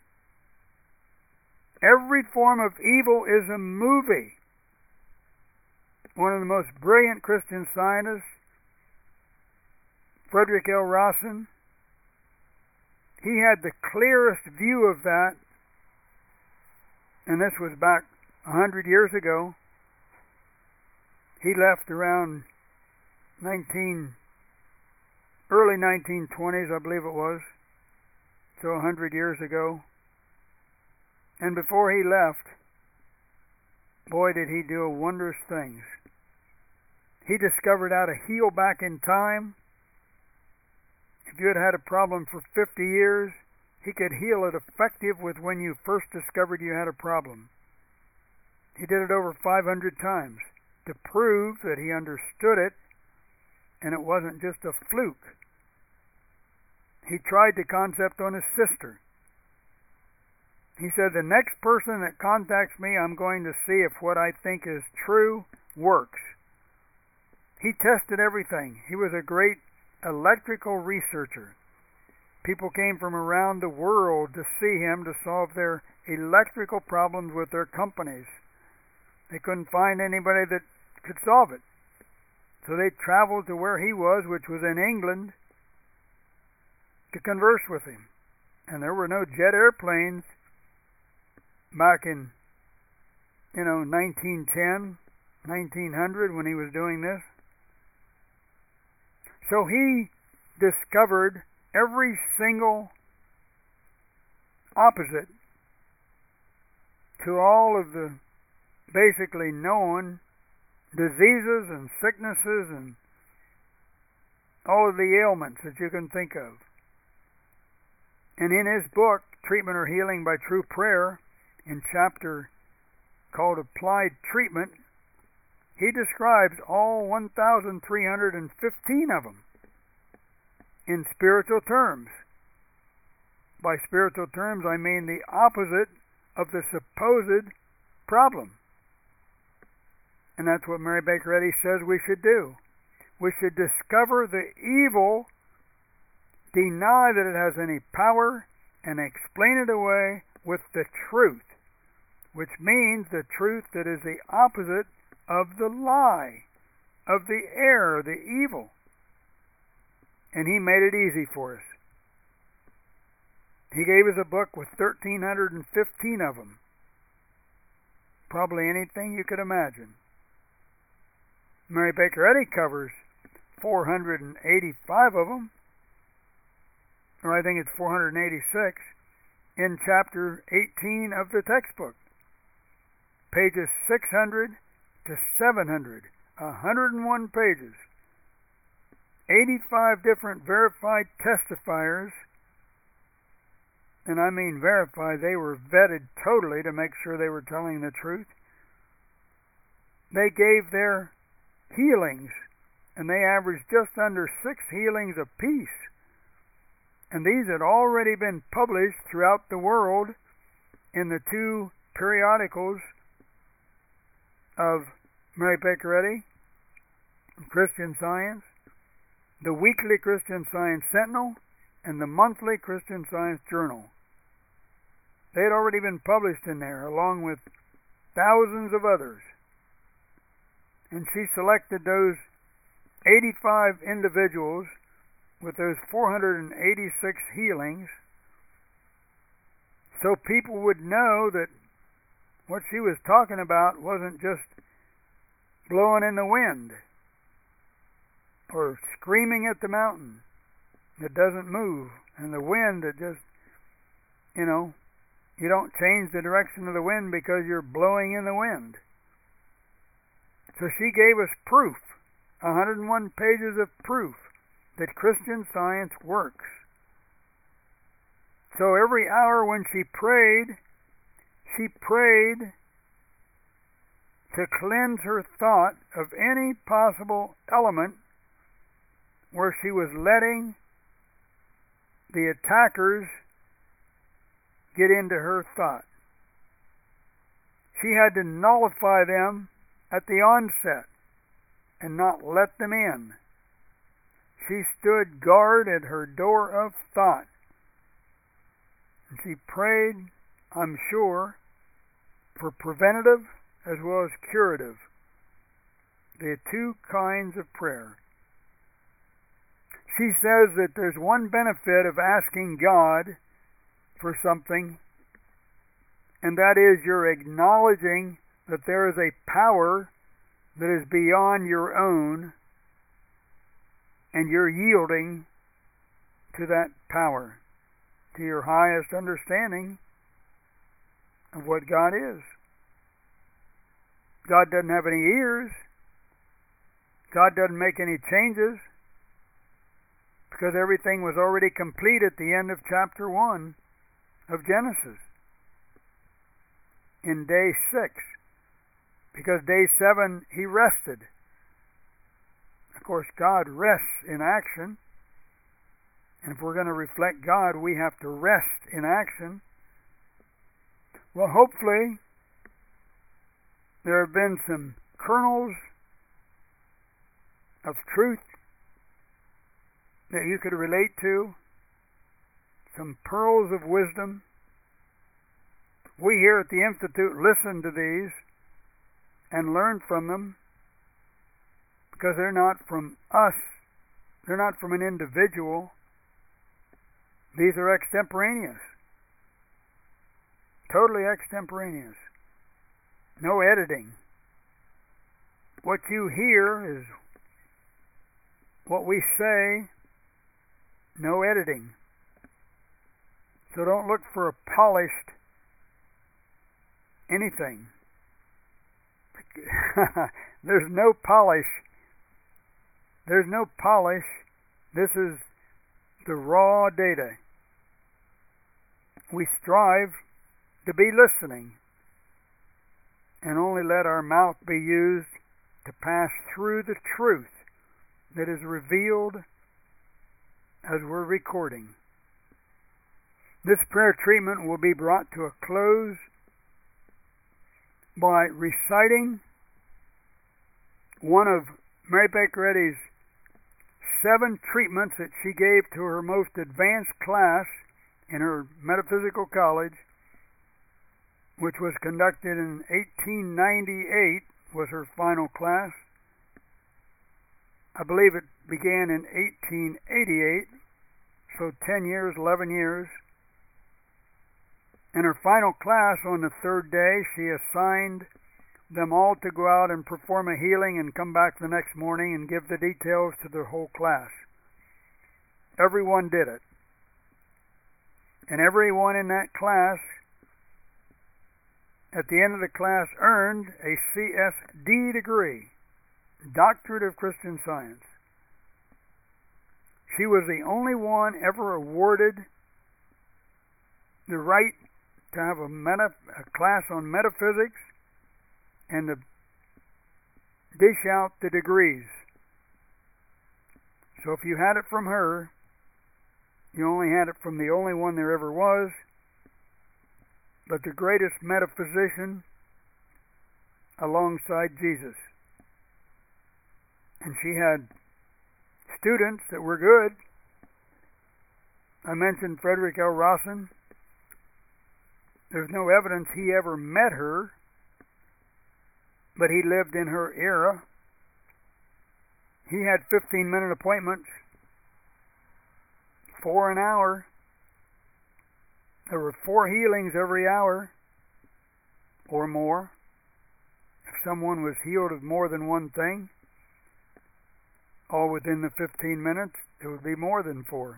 Every form of evil is a movie. One of the most brilliant Christian scientists, Frederick L. Rawson, he had the clearest view of that, and this was back a hundred years ago. He left around nineteen, early nineteen twenties, I believe it was, so a hundred years ago. And before he left, boy, did he do wondrous things. He discovered how to heal back in time. If you had had a problem for fifty years, he could heal it effective with when you first discovered you had a problem. He did it over five hundred times. to prove that he understood it and it wasn't just a fluke. He tried the concept on his sister. He said, the next person that contacts me, I'm going to see if what I think is true works. He tested everything. He was a great electrical researcher. People came from around the world to see him to solve their electrical problems with their companies. They couldn't find anybody that could solve it. So they traveled to where he was, which was in England, to converse with him. And there were no jet airplanes back in, you know, nineteen ten, nineteen hundred when he was doing this. So he discovered every single opposite to all of the basically known diseases and sicknesses and all of the ailments that you can think of. And in his book, Treatment or Healing by True Prayer, in chapter called Applied Treatment, he describes all one thousand three hundred fifteen of them in spiritual terms. By spiritual terms, I mean the opposite of the supposed problem. And that's what Mary Baker Eddy says we should do. We should discover the evil, deny that it has any power, and explain it away with the truth, which means the truth that is the opposite of the lie, of the error, the evil. And he made it easy for us. He gave us a book with one thousand three hundred fifteen of them. Probably anything you could imagine. Mary Baker Eddy covers four hundred eighty-five of them, or I think it's four hundred eighty-six, in chapter eighteen of the textbook. Pages six hundred to seven hundred, one hundred one pages. eighty-five different verified testifiers, and I mean verified, they were vetted totally to make sure they were telling the truth. They gave their healings, and they averaged just under six healings apiece. And these had already been published throughout the world in the two periodicals of Mary Baker Eddy, Christian Science, the Weekly Christian Science Sentinel, and the Monthly Christian Science Journal. They had already been published in there, along with thousands of others. And she selected those eighty-five individuals with those four hundred eighty-six healings so people would know that what she was talking about wasn't just blowing in the wind or screaming at the mountain that doesn't move, and the wind that just, you know, you don't change the direction of the wind because you're blowing in the wind. So she gave us proof, one hundred one pages of proof that Christian Science works. So every hour when she prayed, she prayed to cleanse her thought of any possible element where she was letting the attackers get into her thought. She had to nullify them at the onset and not let them in. She stood guard at her door of thought. And she prayed, I'm sure, for preventative as well as curative. The two kinds of prayer. She says that there's one benefit of asking God for something, and that is you're acknowledging that there is a power that is beyond your own, and you're yielding to that power, to your highest understanding of what God is. God doesn't have any ears. God doesn't make any changes, because everything was already complete at the end of chapter one of Genesis. In day six, because day seven he rested. Of course, God rests in action. And if we're going to reflect God, we have to rest in action. Well, hopefully, there have been some kernels of truth that you could relate to, some pearls of wisdom. We here at the Institute listen to these and learn from them because they're not from us. They're not from an individual. These are extemporaneous. Totally extemporaneous. No editing. What you hear is what we say, no editing. So don't look for a polished anything. There's no polish. There's no polish. This is the raw data. We strive to be listening and only let our mouth be used to pass through the truth that is revealed as we're recording. This prayer treatment will be brought to a close by reciting one of Mary Baker Eddy's seven treatments that she gave to her most advanced class in her metaphysical college, which was conducted in eighteen ninety-eight, was her final class. I believe it began in eighteen eighty-eight, so ten years, eleven years. In her final class on the third day, she assigned them all to go out and perform a healing and come back the next morning and give the details to the whole class. Everyone did it. And everyone in that class, at the end of the class, earned a C S D degree, Doctorate of Christian Science. She was the only one ever awarded the right to have a, meta, a class on metaphysics and to dish out the degrees. So if you had it from her, you only had it from the only one there ever was, but the greatest metaphysician alongside Jesus. And she had students that were good. I mentioned Frederick L. Rawson. There's no evidence he ever met her, but he lived in her era. He had fifteen-minute appointments, four an hour. There were four healings every hour or more. If someone was healed of more than one thing, all within the fifteen minutes, it would be more than four.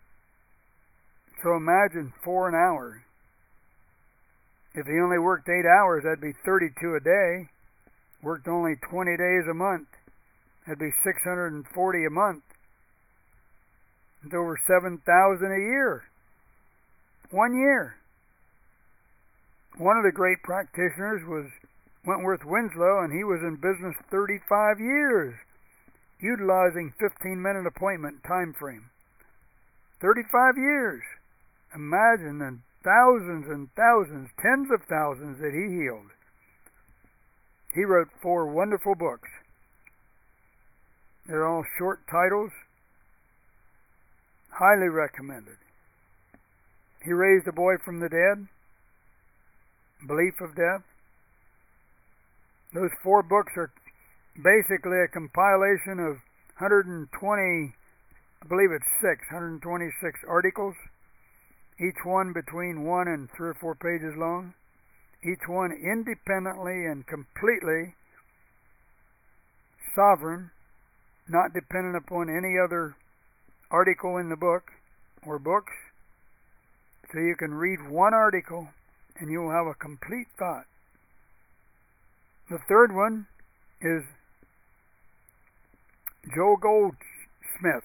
So imagine four an hour. If he only worked eight hours, that'd be thirty-two a day. Worked only twenty days a month, that'd be six hundred forty a month. It's over seven thousand a year. One year. One of the great practitioners was Wentworth Winslow, and he was in business thirty-five years, utilizing fifteen-minute appointment time frame. thirty-five years. Imagine the thousands and thousands, tens of thousands that he healed. He wrote four wonderful books. They're all short titles. Highly recommended. He raised a boy from the dead. Belief of death. Those four books are basically a compilation of one hundred twenty, I believe it's six, one hundred twenty-six articles, each one between one and three or four pages long, each one independently and completely sovereign, not dependent upon any other article in the book or books. So you can read one article and you will have a complete thought. The third one is Joel Goldsmith.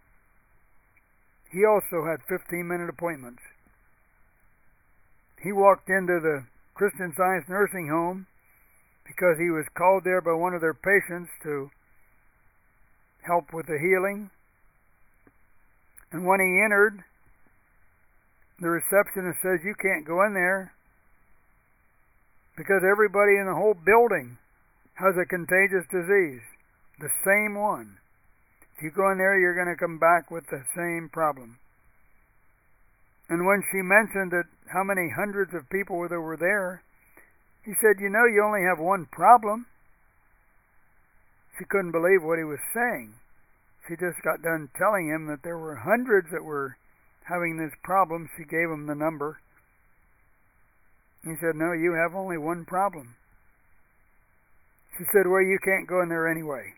He also had fifteen-minute appointments. He walked into the Christian Science nursing home because he was called there by one of their patients to help with the healing. And when he entered, the receptionist says, "You can't go in there because everybody in the whole building has a contagious disease, the same one. If you go in there, you're going to come back with the same problem." And when she mentioned that how many hundreds of people that were there, he said, "You know, you only have one problem." She couldn't believe what he was saying. She just got done telling him that there were hundreds that were having this problem. She gave him the number. He said, "No, you have only one problem." She said, "Well, you can't go in there anyway."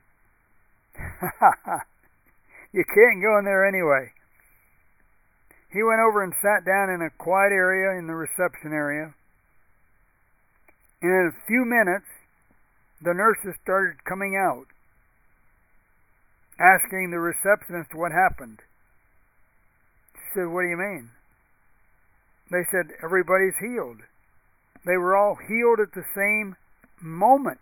You can't go in there anyway. He went over and sat down in a quiet area in the reception area. And in a few minutes, the nurses started coming out, asking the receptionist what happened. She said, "What do you mean?" They said, "Everybody's healed." They were all healed at the same moment.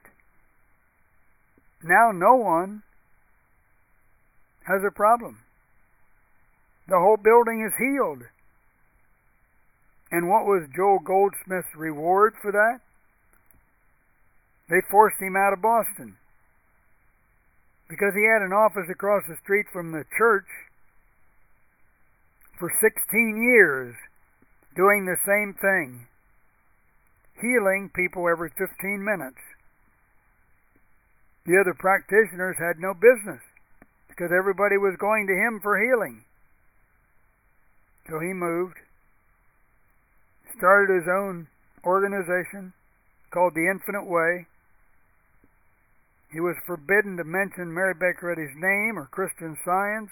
Now no one has a problem. The whole building is healed. And what was Joel Goldsmith's reward for that? They forced him out of Boston because he had an office across the street from the church for sixteen years doing the same thing, healing people every fifteen minutes. The other practitioners had no business because everybody was going to him for healing. So he moved, started his own organization called The Infinite Way. He was forbidden to mention Mary Baker Eddy's name or Christian Science.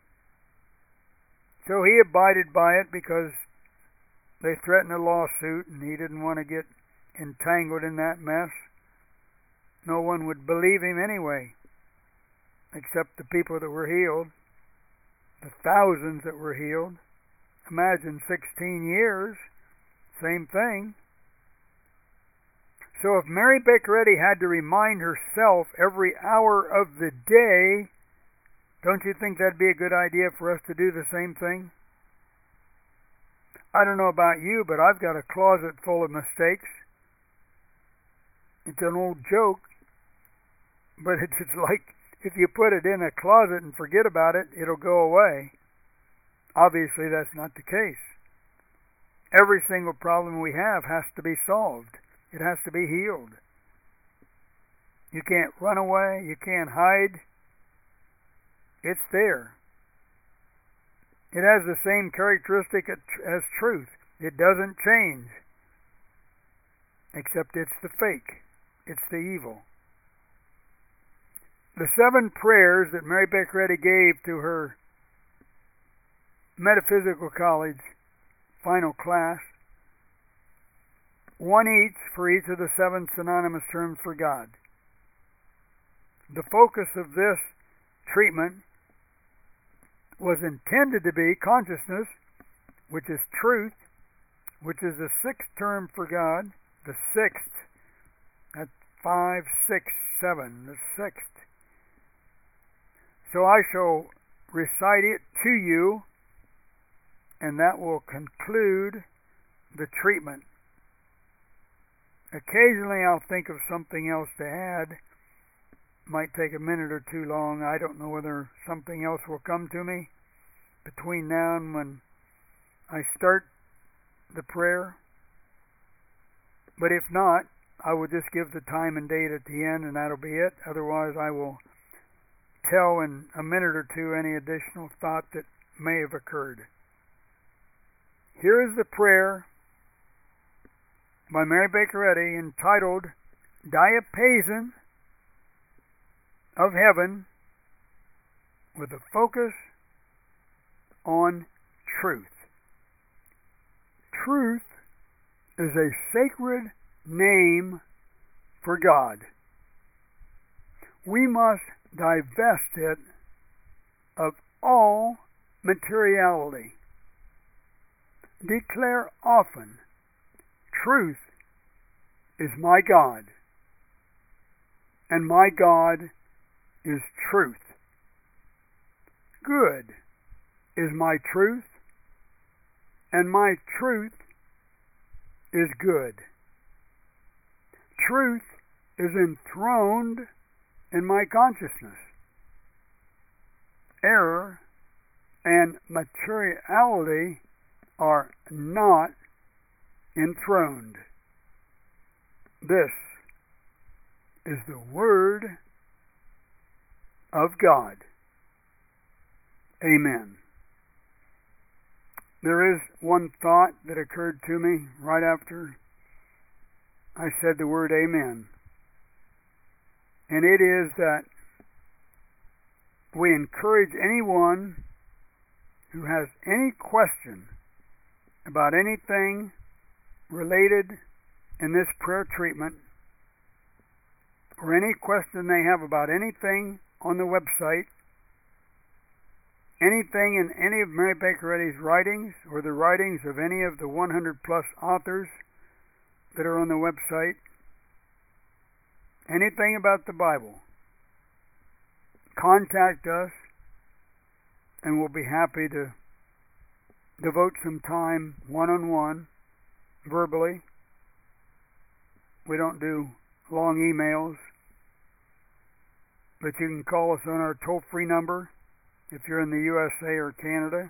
So he abided by it because they threatened a lawsuit and he didn't want to get entangled in that mess. No one would believe him anyway, except the people that were healed, the thousands that were healed. Imagine sixteen years, same thing. So if Mary Baker Eddy had to remind herself every hour of the day, don't you think that'd be a good idea for us to do the same thing? I don't know about you, but I've got a closet full of mistakes. It's an old joke, but it's like if you put it in a closet and forget about it, it'll go away. Obviously, that's not the case. Every single problem we have has to be solved. It has to be healed. You can't run away. You can't hide. It's there. It has the same characteristic as truth. It doesn't change. Except it's the fake. It's the evil. The seven prayers that Mary Baker Eddy gave to her metaphysical college final class, one each for each of the seven synonymous terms for God. The focus of this treatment was intended to be consciousness, which is truth, which is the sixth term for God, the sixth, at five, six, seven, the sixth. So I shall recite it to you, and that will conclude the treatment. Occasionally I'll think of something else to add. Might take a minute or two long. I don't know whether something else will come to me between now and when I start the prayer. But if not, I will just give the time and date at the end, and that'll be it. Otherwise, I will tell in a minute or two any additional thought that may have occurred. Here is the prayer by Mary Baker Eddy entitled Diapason of Heaven, with a focus on truth. Truth is a sacred name for God. We must divest it of all materiality. Declare often, truth is my God. and my God is truth. Good is my truth, and my truth is good. Truth is enthroned in my consciousness. Error and materiality are not enthroned. This is the Word of God. Amen. There is one thought that occurred to me right after I said the word amen. And it is that we encourage anyone who has any question about anything related in this prayer treatment, or any question they have about anything on the website, anything in any of Mary Baker Eddy's writings, or the writings of any of the one hundred plus authors that are on the website, anything about the Bible, contact us, and we'll be happy to devote some time one-on-one, verbally. We don't do long emails, but you can call us on our toll-free number if you're in the U S A or Canada,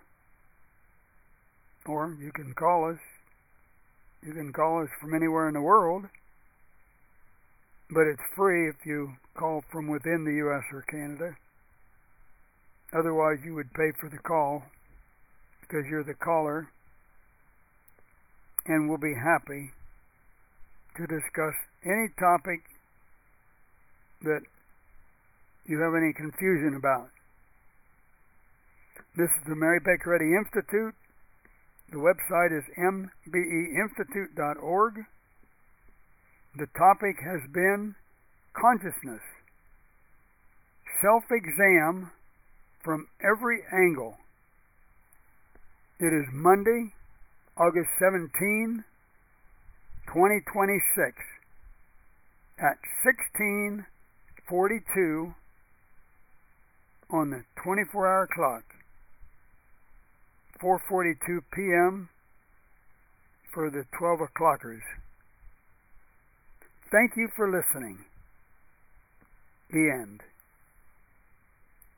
or you can call us. You can call us from anywhere in the world, but it's free if you call from within the U S or Canada. Otherwise, you would pay for the call because you're the caller, and we'll be happy to discuss any topic that you have any confusion about. This is the Mary Baker Eddy Institute. The website is m b e institute dot org. The topic has been consciousness, self-exam from every angle. It is Monday, August seventeenth, twenty twenty-six at sixteen forty-two on the twenty-four hour clock. four forty-two p.m. for the twelve o'clockers. Thank you for listening. The end.